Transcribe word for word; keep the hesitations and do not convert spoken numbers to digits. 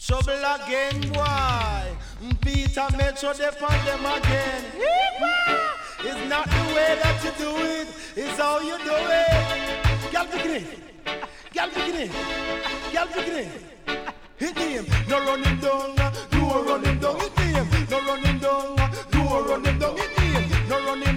Trouble again, boy. Peter Metro, they find them again. It's not the way that you do it, it's how you do it. Girl, pick it in. Girl, pick it in. Girl, pick it in. Hit him, no run him down, you run him down. Hit him, no run him down, you run him down. Hit him, no run him